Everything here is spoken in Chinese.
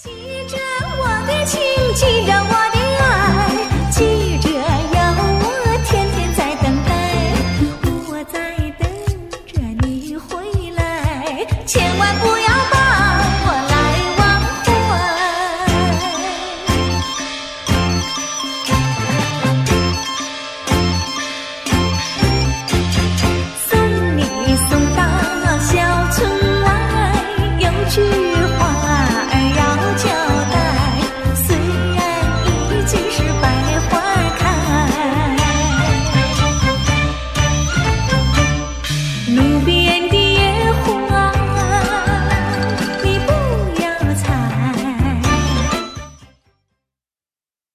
记着我的情，记着我的爱，记着要我天天在等待，我在等着你回来，千万不要。